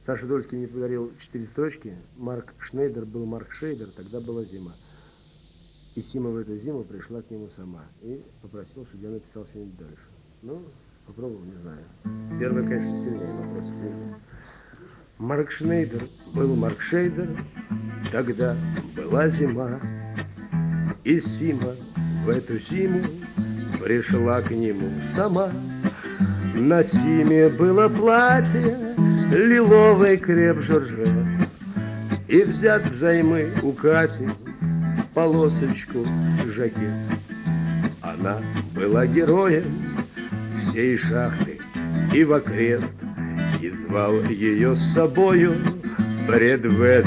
Саша Дольский мне подарил 4 строчки. Марк Шнейдер был Марк Шейдер, тогда была зима. И Сима в эту зиму пришла к нему сама и попросила, чтобы я написал что-нибудь дальше. Ну, попробовал, не знаю. Первый, конечно, сильнее вопрос. Марк Шнейдер был Марк Шейдер, тогда была зима. И Сима в эту зиму пришла к нему сама. На Симе было платье лиловый креп-жоржет, и взят взаймы у Кати в полосочку жакет. Она была героем всей шахты и в окрест, и звал ее с собою пред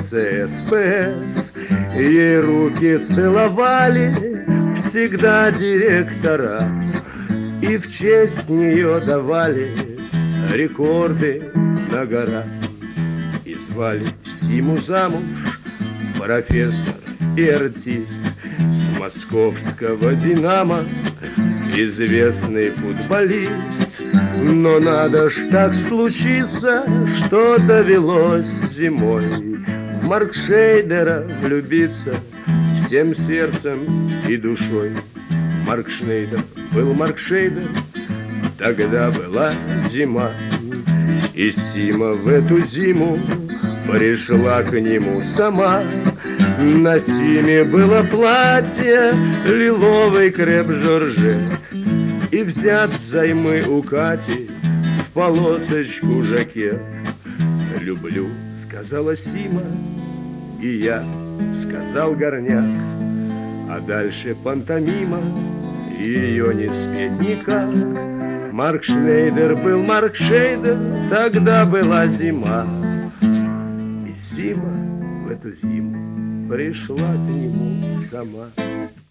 ВЦСПС. Ей руки целовали всегда директора, и в честь нее давали рекорды на горах. И звали Симу замуж профессор и артист с московского «Динамо», известный футболист. Но надо ж так случиться, что довелось зимой в Марк Шейдера влюбиться всем сердцем и душой. Марк Шнейдер был Марк Шейдер, тогда была зима. И Сима в эту зиму пришла к нему сама. На Симе было платье лиловый креп-жоржет, и взят взаймы у Кати в полосочку жакет. «Люблю», — сказала Сима, и я сказал горняк, а дальше пантомима, ее не спеть никак. Марк Шнейдер был Марк Шейдер, тогда была зима. И Сима в эту зиму пришла к нему сама.